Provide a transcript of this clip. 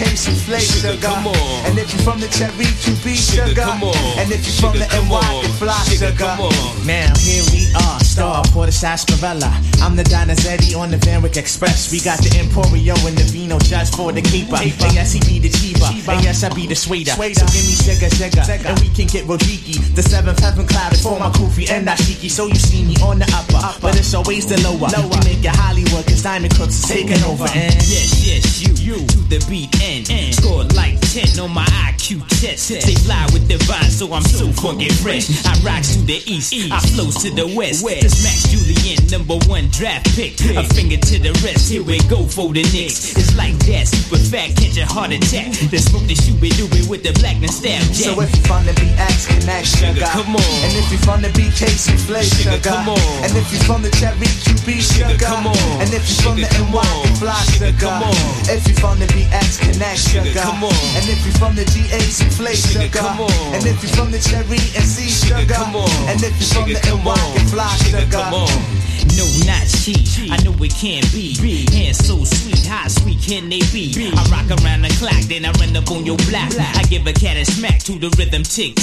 BK, souffle, sugar. Come on. And if you from the Cherry QB, sugar. Come on. And if you from the NY, then fly, sugar. Come on. Now here we are, star for the sarsaparilla. I'm the Donizetti on the Van Wyck Express. We got the Emporio and the Vino just for the keeper. And yes, he be the cheaper. And yes, I be the sweeter. So give me Sega, and we can get Rojiki. The seventh heaven cloud is for my Kofi and Ashiki. So you see me on the upper, but it's always the lower. We make it Hollywood, cause Diamond Crooks is taking over. And yes, you to the beat and score like 10 on my IQ test. They fly with the vine, so I'm so funky fresh. I rocks to the east, I flows to the west. This Max Julian, #1 draft pick. A finger to the rest, here we go for the Knicks. It's like that, super fat, catch a heart attack. Then smoke the shooby-dooby with the blackness stab jack. so if you from the BX, connect, sugar. Come on. And if you from the BK, souffle, sugar. Come on. And if you from the Cherry QB, sugar. Come on. And if you from the Come NY, on. then fly, sugar. Come on. If you from the BX, connect, sugar. Come on. And if you from the GA, souffle, sugar. Come on. And if you from the Cherry NC, sugar. Come on. And if you from the Come NY, on. then fly, sugar. Come on. No, not cheap. I know it can't be. Hands so sweet, how sweet can they be? I rock around the clock, then I run up on your block. I give a cat a smack to the rhythm tick.